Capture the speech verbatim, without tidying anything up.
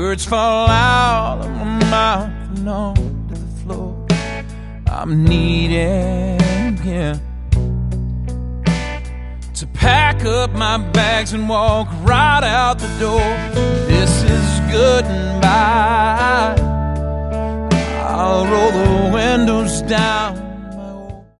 Words fall out of my mouth and onto the floor. I'm needing him to pack up my bags and walk right out the door. This is goodbye. I'll roll the windows down